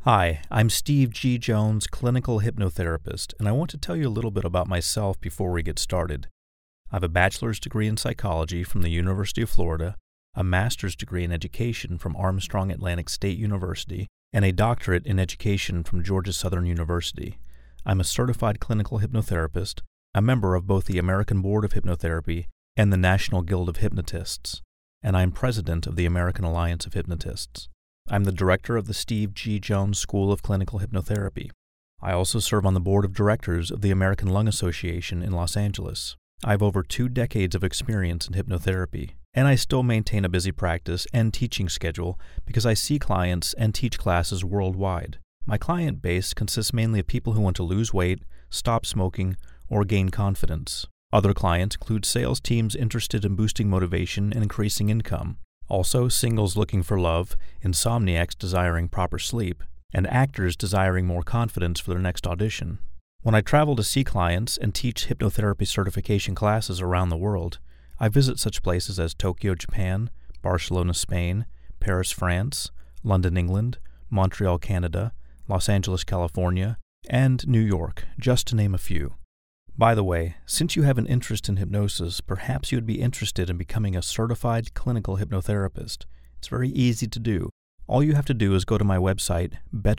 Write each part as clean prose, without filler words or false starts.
Hi, I'm Steve G. Jones, clinical hypnotherapist, and I want to tell you a little bit about myself before we get started. I have a bachelor's degree in psychology from the University of Florida, a master's degree in education from Armstrong Atlantic State University, and a doctorate in education from Georgia Southern University. I'm a certified clinical hypnotherapist, a member of both the American Board of Hypnotherapy and the National Guild of Hypnotists, and I'm president of the American Alliance of Hypnotists. I'm the director of the Steve G. Jones School of Clinical Hypnotherapy. I also serve on the board of directors of the American Lung Association in Los Angeles. I have over 2 decades of experience in hypnotherapy, and I still maintain a busy practice and teaching schedule because I see clients and teach classes worldwide. My client base consists mainly of people who want to lose weight, stop smoking, or gain confidence. Other clients include sales teams interested in boosting motivation and increasing income. Also, singles looking for love, insomniacs desiring proper sleep, and actors desiring more confidence for their next audition. When I travel to see clients and teach hypnotherapy certification classes around the world, I visit such places as Tokyo, Japan, Barcelona, Spain, Paris, France, London, England, Montreal, Canada, Los Angeles, California, and New York, just to name a few. By the way, since you have an interest in hypnosis, perhaps you would be interested in becoming a certified clinical hypnotherapist. It's very easy to do. All you have to do is go to my website,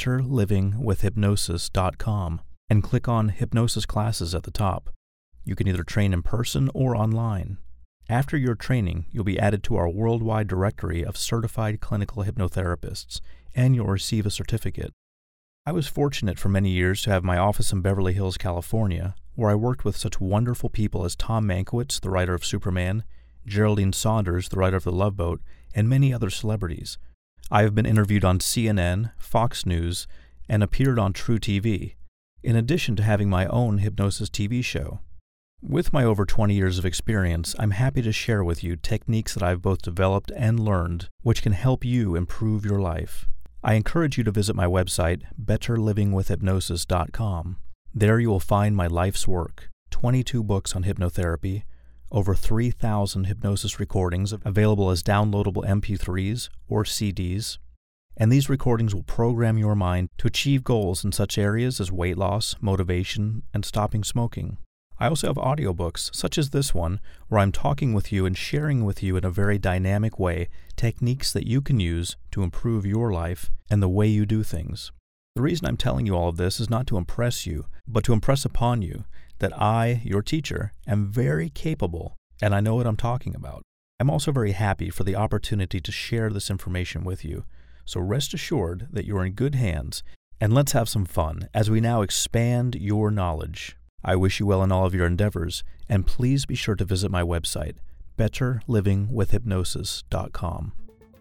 betterlivingwithhypnosis.com, and click on Hypnosis Classes at the top. You can either train in person or online. After your training, you'll be added to our worldwide directory of certified clinical hypnotherapists, and you'll receive a certificate. I was fortunate for many years to have my office in Beverly Hills, California, where I worked with such wonderful people as Tom Mankiewicz, the writer of Superman, Geraldine Saunders, the writer of The Love Boat, and many other celebrities. I have been interviewed on CNN, Fox News, and appeared on True TV, in addition to having my own hypnosis TV show. With my over 20 years of experience, I'm happy to share with you techniques that I've both developed and learned, which can help you improve your life. I encourage you to visit my website, betterlivingwithhypnosis.com. There you will find my life's work, 22 books on hypnotherapy, over 3,000 hypnosis recordings available as downloadable MP3s or CDs, and these recordings will program your mind to achieve goals in such areas as weight loss, motivation, and stopping smoking. I also have audiobooks, such as this one, where I'm talking with you and sharing with you in a very dynamic way techniques that you can use to improve your life and the way you do things. The reason I'm telling you all of this is not to impress you, but to impress upon you that I, your teacher, am very capable, and I know what I'm talking about. I'm also very happy for the opportunity to share this information with you, so rest assured that you're in good hands, and let's have some fun as we now expand your knowledge. I wish you well in all of your endeavors, and please be sure to visit my website, betterlivingwithhypnosis.com.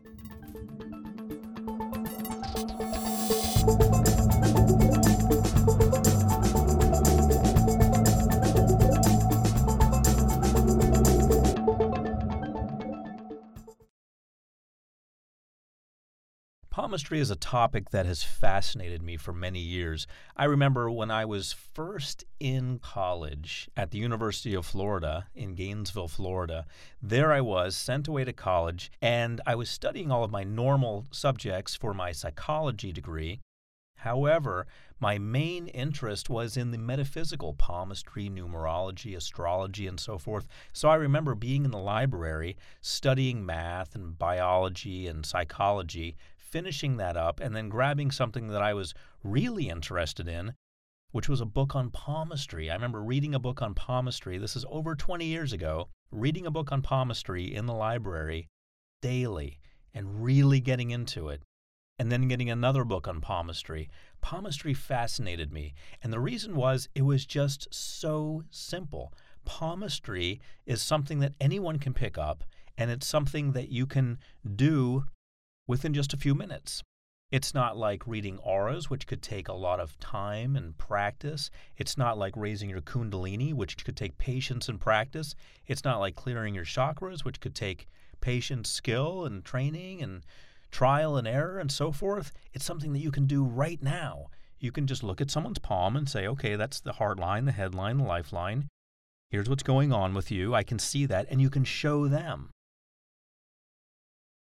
Palmistry is a topic that has fascinated me for many years. I remember when I was first in college at the University of Florida in Gainesville, Florida. There I was, sent away to college, and I was studying all of my normal subjects for my psychology degree. However, my main interest was in the metaphysical, palmistry, numerology, astrology, and so forth. So I remember being in the library, studying math and biology and psychology, finishing that up, and then grabbing something that I was really interested in, which was a book on palmistry. I remember reading a book on palmistry. This is over 20 years ago, reading a book on palmistry in the library daily and really getting into it. And then getting another book on palmistry. Palmistry fascinated me, and the reason was it was just so simple. Palmistry is something that anyone can pick up, and it's something that you can do within just a few minutes. It's not like reading auras, which could take a lot of time and practice. It's not like raising your kundalini, which could take patience and practice. It's not like clearing your chakras, which could take patience, skill, and training, and trial and error, and so forth. It's something that you can do right now. You can just look at someone's palm and say, okay, that's the heart line, the head line, the lifeline. Here's what's going on with you. I can see that, and you can show them.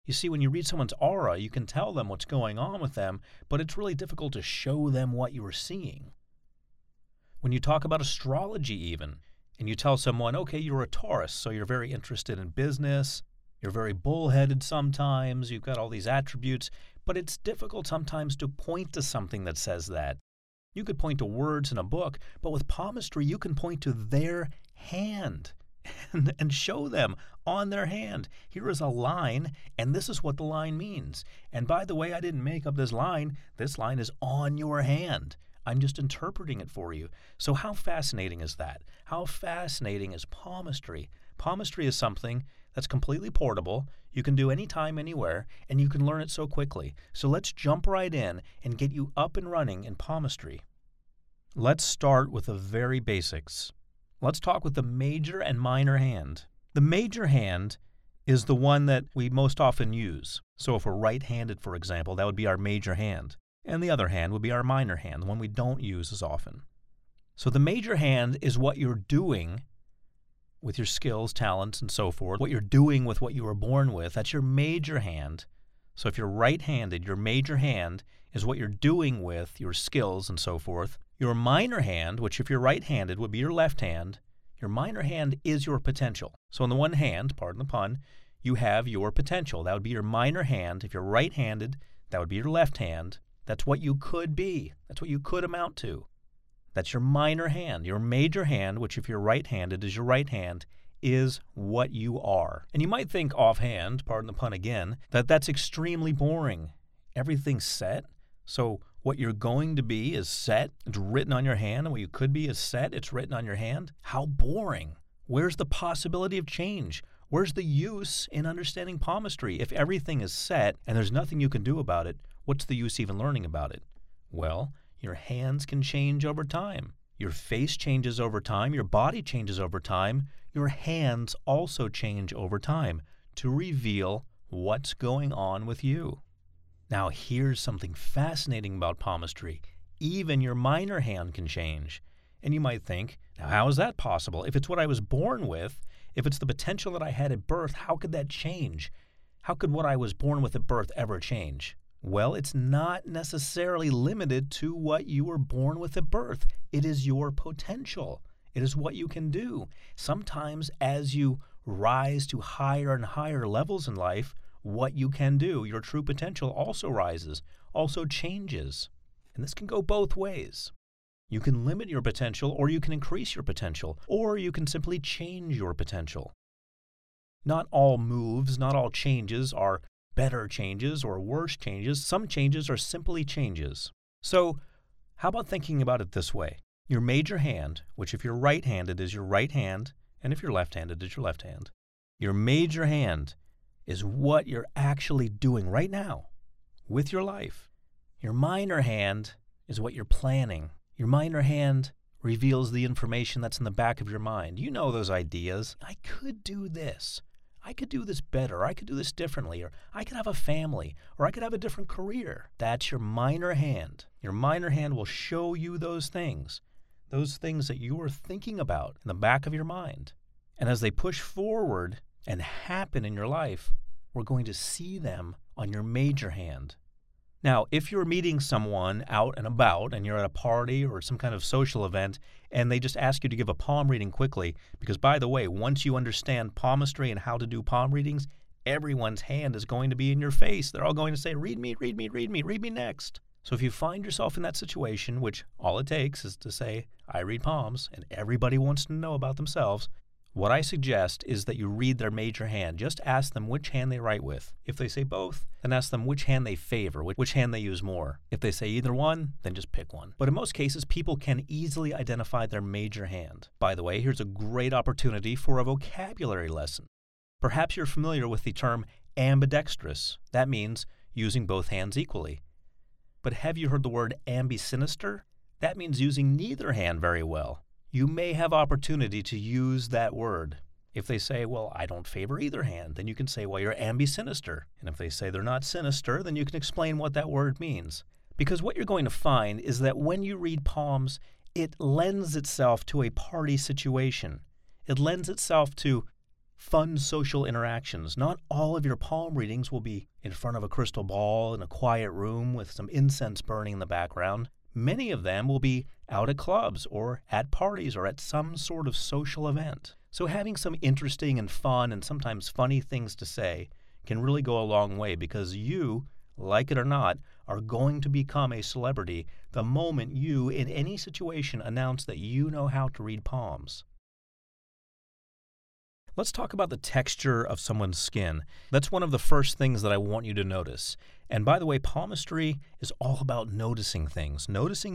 You see, when you read someone's aura, you can tell them what's going on with them, but it's really difficult to show them what you are seeing. When you talk about astrology even, and you tell someone, okay, you're a Taurus, so you're very interested in business, you're very bullheaded sometimes, you've got all these attributes, but it's difficult sometimes to point to something that says that. You could point to words in a book, but with palmistry, you can point to their hand and show them on their hand. Here is a line, and this is what the line means. And by the way, I didn't make up this line. This line is on your hand. I'm just interpreting it for you. So how fascinating is that? How fascinating is palmistry? Palmistry is something that's completely portable. You can do anytime, anywhere, and you can learn it so quickly. So let's jump right in and get you up and running in palmistry. Let's start with the very basics. Let's talk with the major and minor hand. The major hand is the one that we most often use. So if we're right-handed, for example, that would be our major hand. And the other hand would be our minor hand, the one we don't use as often. So the major hand is what you're doing with your skills, talents, and so forth, what you're doing with what you were born with. That's your major hand. So if you're right-handed, your major hand is what you're doing with your skills and so forth. Your minor hand, which if you're right-handed would be your left hand, your minor hand is your potential. So on the one hand, pardon the pun, you have your potential. That would be your minor hand. If you're right-handed, that would be your left hand. That's what you could be. That's what you could amount to. That's your minor hand. Your major hand, which if you're right-handed is your right hand, is what you are. And you might think offhand, pardon the pun again, that that's extremely boring. Everything's set. So what you're going to be is set. It's written on your hand. And what you could be is set. It's written on your hand. How boring. Where's the possibility of change? Where's the use in understanding palmistry? If everything is set and there's nothing you can do about it, what's the use even learning about it? Well, your hands can change over time. Your face changes over time. Your body changes over time. Your hands also change over time to reveal what's going on with you. Now, here's something fascinating about palmistry. Even your minor hand can change. And you might think, now how is that possible? If it's what I was born with, if it's the potential that I had at birth, how could that change? How could what I was born with at birth ever change? Well, it's not necessarily limited to what you were born with at birth. It is your potential. It is what you can do. Sometimes as you rise to higher and higher levels in life, what you can do, your true potential also rises, also changes. And this can go both ways. You can limit your potential, or you can increase your potential, or you can simply change your potential. Not all moves, not all changes are better changes or worse changes. Some changes are simply changes. So how about thinking about it this way? Your major hand, which if you're right-handed is your right hand, and if you're left-handed is your left hand. Your major hand is what you're actually doing right now with your life. Your minor hand is what you're planning. Your minor hand reveals the information that's in the back of your mind. You know those ideas. I could do this. I could do this better. I could do this differently. Or I could have a family. Or I could have a different career. That's your minor hand. Your minor hand will show you those things that you are thinking about in the back of your mind. And as they push forward and happen in your life, we're going to see them on your major hand. Now, if you're meeting someone out and about and you're at a party or some kind of social event and they just ask you to give a palm reading quickly, because by the way, once you understand palmistry and how to do palm readings, everyone's hand is going to be in your face. They're all going to say, read me, read me, read me, read me next. So if you find yourself in that situation, which all it takes is to say, I read palms, and everybody wants to know about themselves, what I suggest is that you read their major hand. Just ask them which hand they write with. If they say both, then ask them which hand they favor, which hand they use more. If they say either one, then just pick one. But in most cases, people can easily identify their major hand. By the way, here's a great opportunity for a vocabulary lesson. Perhaps you're familiar with the term ambidextrous. That means using both hands equally. But have you heard the word ambisinister? That means using neither hand very well. You may have opportunity to use that word. If they say, well, I don't favor either hand, then you can say, well, you're ambisinister. And if they say they're not sinister, then you can explain what that word means. Because what you're going to find is that when you read palms, it lends itself to a party situation. It lends itself to fun social interactions. Not all of your palm readings will be in front of a crystal ball in a quiet room with some incense burning in the background. Many of them will be out at clubs or at parties or at some sort of social event. So having some interesting and fun and sometimes funny things to say can really go a long way, because you, like it or not, are going to become a celebrity the moment you, in any situation, announce that you know how to read palms. Let's talk about the texture of someone's skin. That's one of the first things that I want you to notice. And by the way, palmistry is all about noticing things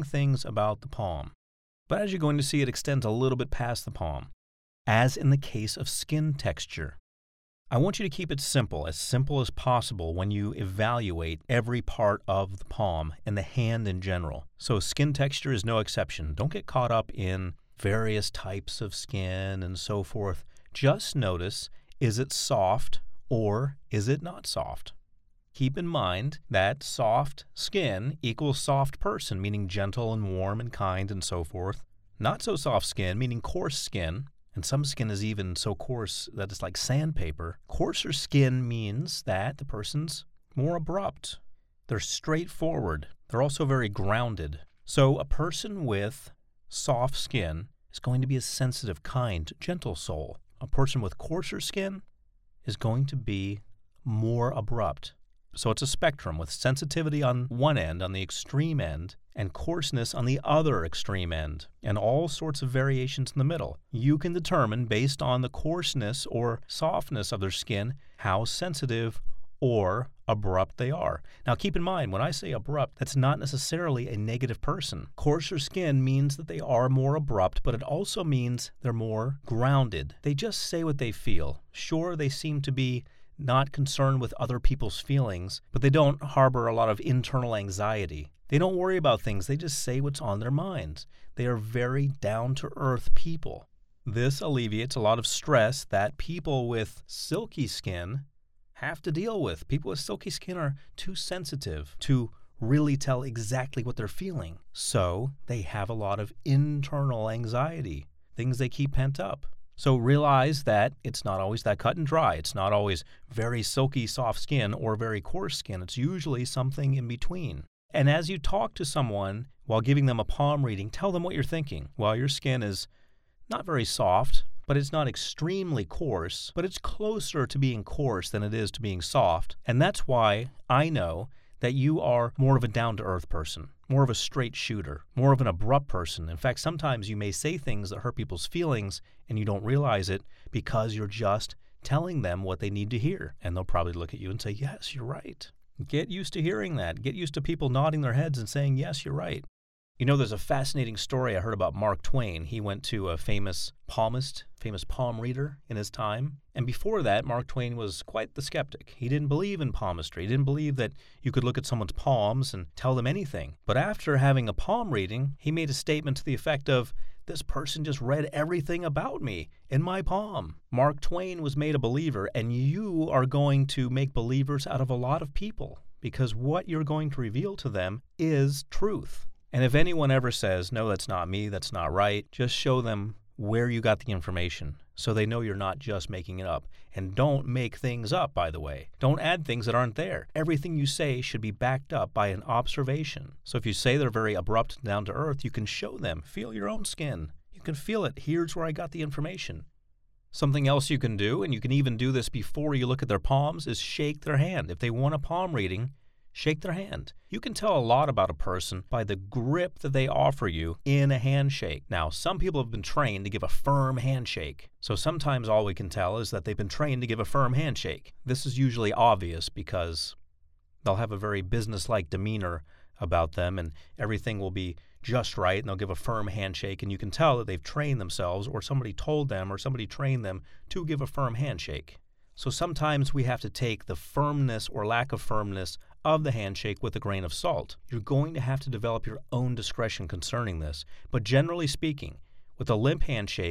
about the palm. But as you're going to see, it extends a little bit past the palm, as in the case of skin texture. I want you to keep it simple as possible when you evaluate every part of the palm and the hand in general. So skin texture is no exception. Don't get caught up in various types of skin and so forth. Just notice, is it soft or is it not soft? Keep in mind that soft skin equals soft person, meaning gentle and warm and kind and so forth. Not so soft skin, meaning coarse skin. And some skin is even so coarse that it's like sandpaper. Coarser skin means that the person's more abrupt. They're straightforward. They're also very grounded. So a person with soft skin is going to be a sensitive, kind, gentle soul. A person with coarser skin is going to be more abrupt. So it's a spectrum with sensitivity on one end, on the extreme end, and coarseness on the other extreme end, and all sorts of variations in the middle. You can determine, based on the coarseness or softness of their skin, how sensitive or abrupt they are. Now keep in mind, when I say abrupt, that's not necessarily a negative person. Coarser skin means that they are more abrupt, but it also means they're more grounded. They just say what they feel. Sure, they seem to be not concerned with other people's feelings, but they don't harbor a lot of internal anxiety. They don't worry about things. They just say what's on their minds. They are very down-to-earth people. This alleviates a lot of stress that people with silky skin have to deal with. People with silky skin are too sensitive to really tell exactly what they're feeling. So they have a lot of internal anxiety, things they keep pent up. So realize that it's not always that cut and dry. It's not always very silky, soft skin or very coarse skin. It's usually something in between. And as you talk to someone while giving them a palm reading, tell them what you're thinking. Well, your skin is not very soft, but it's not extremely coarse, but it's closer to being coarse than it is to being soft. And that's why I know that you are more of a down-to-earth person, more of a straight shooter, more of an abrupt person. In fact, sometimes you may say things that hurt people's feelings and you don't realize it because you're just telling them what they need to hear. And they'll probably look at you and say, yes, you're right. Get used to hearing that. Get used to people nodding their heads and saying, yes, you're right. You know, there's a fascinating story I heard about Mark Twain. He went to a famous palmist, famous palm reader in his time. And before that, Mark Twain was quite the skeptic. He didn't believe in palmistry. He didn't believe that you could look at someone's palms and tell them anything. But after having a palm reading, he made a statement to the effect of, this person just read everything about me in my palm. Mark Twain was made a believer, and you are going to make believers out of a lot of people, because what you're going to reveal to them is truth. And if anyone ever says, no, that's not me, that's not right, just show them where you got the information so they know you're not just making it up. And don't make things up, by the way. Don't add things that aren't there. Everything you say should be backed up by an observation. So if you say they're very abrupt and down to earth, you can show them. Feel your own skin. You can feel it. Here's where I got the information. Something else you can do, and you can even do this before you look at their palms, is shake their hand. If they want a palm reading, shake their hand. You can tell a lot about a person by the grip that they offer you in a handshake. Now, some people have been trained to give a firm handshake. So sometimes all we can tell is that they've been trained to give a firm handshake. This is usually obvious because they'll have a very businesslike demeanor about them and everything will be just right, and they'll give a firm handshake, and you can tell that they've trained themselves or somebody told them or somebody trained them to give a firm handshake. So sometimes we have to take the firmness or lack of firmness of the handshake with a grain of salt. You're going to have to develop your own discretion concerning this. But generally speaking, with a limp handshake,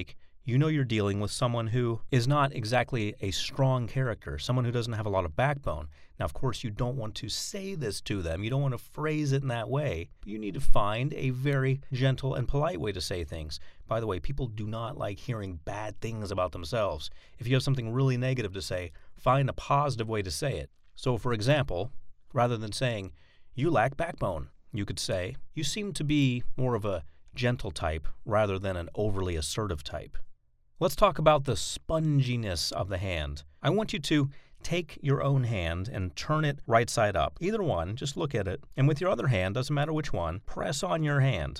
you know you're dealing with someone who is not exactly a strong character, someone who doesn't have a lot of backbone. Now, of course, you don't want to say this to them. You don't want to phrase it in that way. You need to find a very gentle and polite way to say things. By the way, people do not like hearing bad things about themselves. If you have something really negative to say, find a positive way to say it. So, for example, rather than saying, "You lack backbone," you could say, "You seem to be more of a gentle type rather than an overly assertive type." Let's talk about the sponginess of the hand. I want you to take your own hand and turn it right side up. Either one, just look at it. And with your other hand, doesn't matter which one, press on your hand.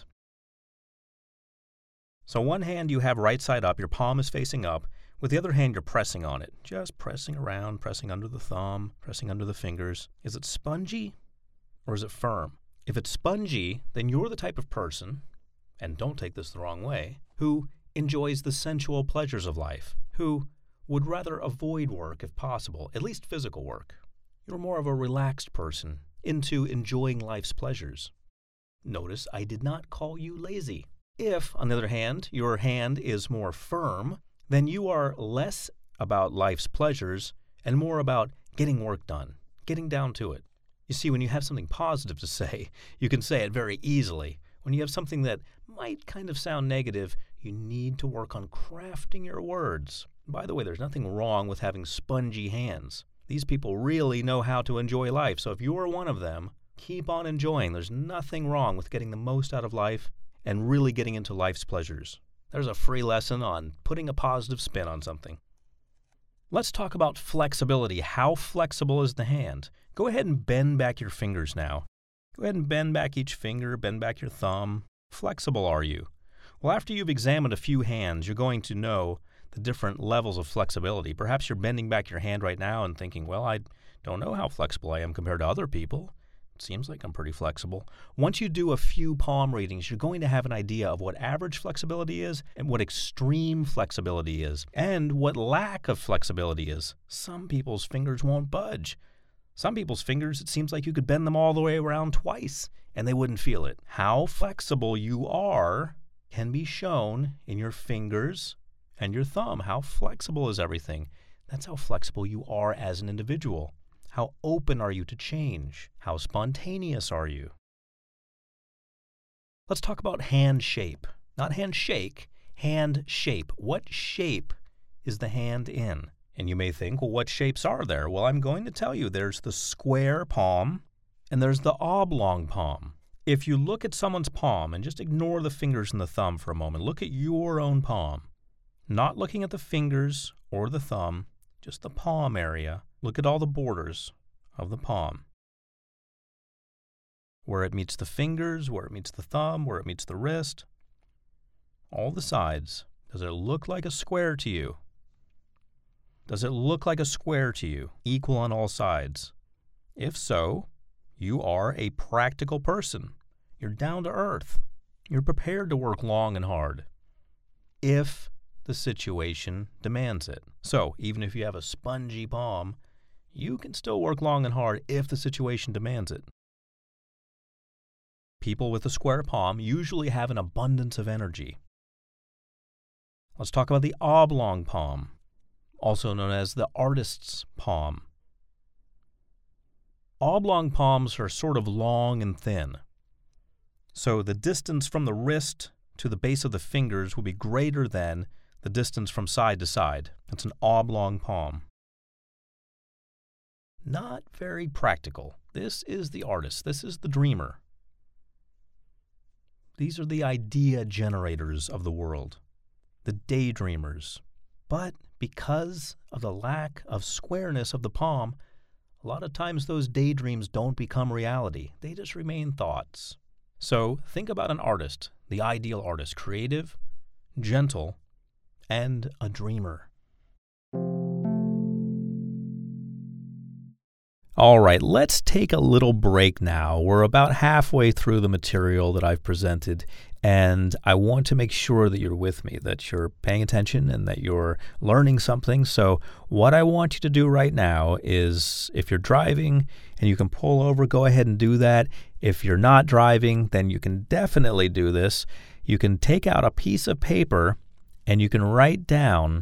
So one hand you have right side up, your palm is facing up. With the other hand, you're pressing on it. Just pressing around, pressing under the thumb, pressing under the fingers. Is it spongy or is it firm? If it's spongy, then you're the type of person, and don't take this the wrong way, who enjoys the sensual pleasures of life, who would rather avoid work if possible, at least physical work. You're more of a relaxed person, into enjoying life's pleasures. Notice I did not call you lazy. If, on the other hand, your hand is more firm, then you are less about life's pleasures and more about getting work done, getting down to it. You see, when you have something positive to say, you can say it very easily. When you have something that might kind of sound negative, you need to work on crafting your words. By the way, there's nothing wrong with having spongy hands. These people really know how to enjoy life, so if you're one of them, keep on enjoying. There's nothing wrong with getting the most out of life and really getting into life's pleasures. There's a free lesson on putting a positive spin on something. Let's talk about flexibility. How flexible is the hand? Go ahead and bend back your fingers now. Go ahead and bend back each finger, bend back your thumb. Flexible are you? Well, after you've examined a few hands, you're going to know the different levels of flexibility. Perhaps you're bending back your hand right now and thinking, well, I don't know how flexible I am compared to other people. It seems like I'm pretty flexible. Once you do a few palm readings, you're going to have an idea of what average flexibility is and what extreme flexibility is and what lack of flexibility is. Some people's fingers won't budge. Some people's fingers, it seems like you could bend them all the way around twice and they wouldn't feel it. How flexible you are can be shown in your fingers and your thumb. How flexible is everything? That's how flexible you are as an individual. How open are you to change? How spontaneous are you? Let's talk about hand shape. Not handshake, hand shape. What shape is the hand in? And you may think, well, what shapes are there? Well, I'm going to tell you. There's the square palm and there's the oblong palm. If you look at someone's palm and just ignore the fingers and the thumb for a moment, look at your own palm. Not looking at the fingers or the thumb, just the palm area. Look at all the borders of the palm. Where it meets the fingers, where it meets the thumb, where it meets the wrist. All the sides. Does it look like a square to you? Does it look like a square to you, equal on all sides? If so, you are a practical person. You're down to earth. You're prepared to work long and hard if the situation demands it. So, even if you have a spongy palm, you can still work long and hard if the situation demands it. People with a square palm usually have an abundance of energy. Let's talk about the oblong palm, also known as the artist's palm. Oblong palms are sort of long and thin. So the distance from the wrist to the base of the fingers will be greater than the distance from side to side. That's an oblong palm. Not very practical. This is the artist. This is the dreamer. These are the idea generators of the world, the daydreamers. But because of the lack of squareness of the palm, a lot of times those daydreams don't become reality. They just remain thoughts. So think about an artist, the ideal artist, creative, gentle, and a dreamer. All right, let's take a little break now. We're about halfway through the material that I've presented, and I want to make sure that you're with me, that you're paying attention and that you're learning something. So what I want you to do right now is, if you're driving and you can pull over, go ahead and do that. If you're not driving, then you can definitely do this. You can take out a piece of paper and you can write down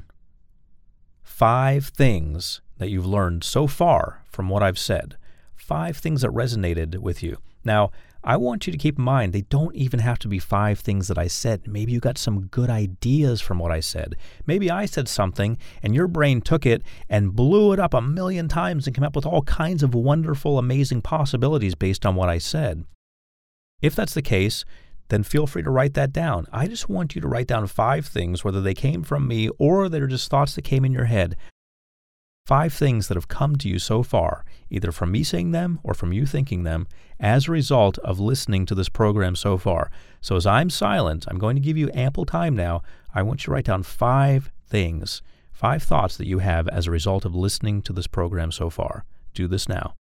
5 things that you've learned so far from what I've said. 5 things that resonated with you. Now, I want you to keep in mind, they don't even have to be 5 things that I said. Maybe you got some good ideas from what I said. Maybe I said something and your brain took it and blew it up 1,000,000 times and came up with all kinds of wonderful, amazing possibilities based on what I said. If that's the case, then feel free to write that down. I just want you to write down 5 things, whether they came from me or they're just thoughts that came in your head. 5 things that have come to you so far, either from me saying them or from you thinking them, as a result of listening to this program so far. So as I'm silent, I'm going to give you ample time now. I want you to write down 5 things, 5 thoughts that you have as a result of listening to this program so far. Do this now.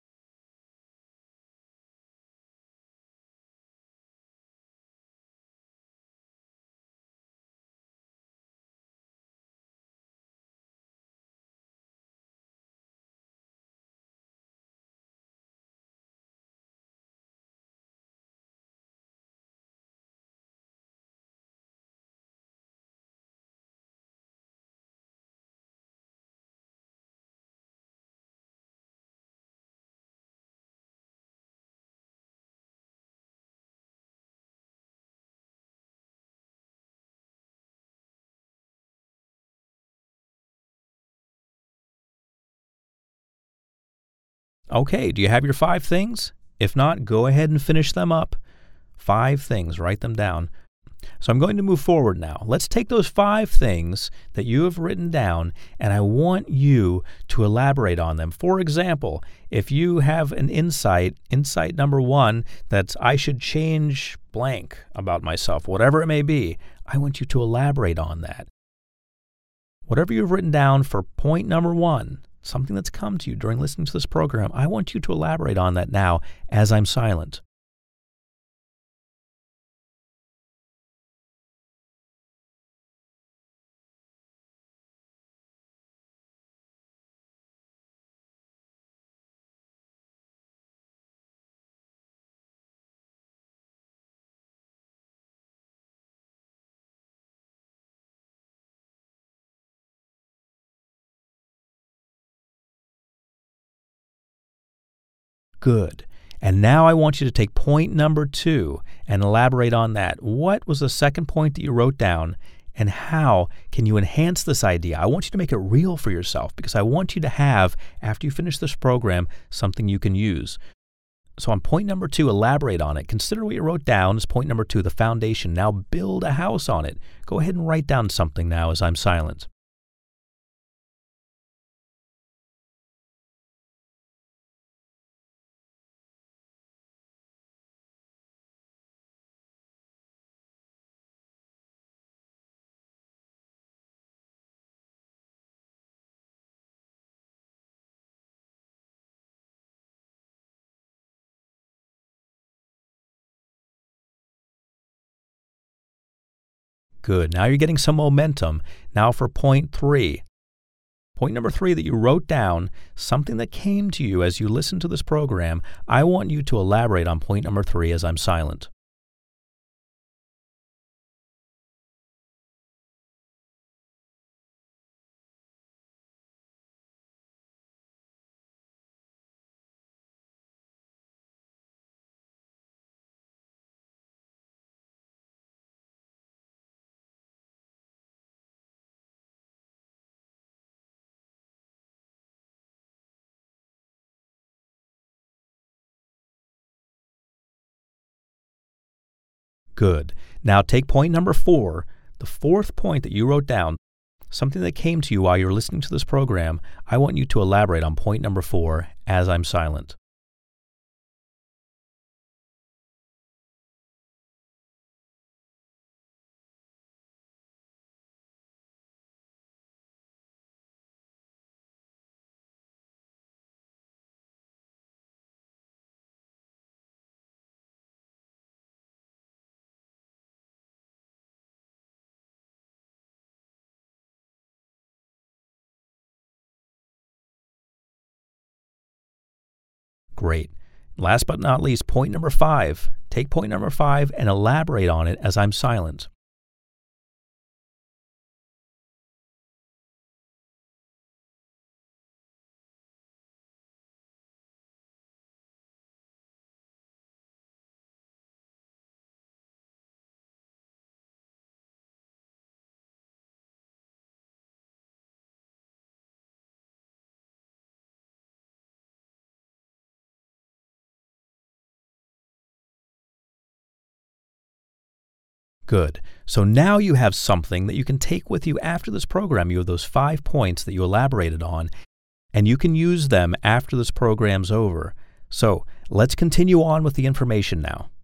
Okay, do you have your 5 things? If not, go ahead and finish them up. 5 things, write them down. So I'm going to move forward now. Let's take those 5 things that you have written down, and I want you to elaborate on them. For example, if you have an insight number 1, that's I should change blank about myself, whatever it may be, I want you to elaborate on that. Whatever you've written down for point number 1, something that's come to you during listening to this program, I want you to elaborate on that now as I'm silent. Good. And now I want you to take point number 2 and elaborate on that. What was the second point that you wrote down, and how can you enhance this idea? I want you to make it real for yourself, because I want you to have, after you finish this program, something you can use. So on point number 2, elaborate on it. Consider what you wrote down as point number 2, the foundation. Now build a house on it. Go ahead and write down something now as I'm silent. Good. Now you're getting some momentum. Now for point 3. Point number 3 that you wrote down, something that came to you as you listened to this program, I want you to elaborate on point number 3 as I'm silent. Good. Now take point number 4, the 4th point that you wrote down, something that came to you while you're listening to this program. I want you to elaborate on point number 4 as I'm silent. Great. Last but not least, point number 5. Take point number 5 and elaborate on it as I'm silent. Good. So now you have something that you can take with you after this program. You have those 5 points that you elaborated on, and you can use them after this program's over. So let's continue on with the information now.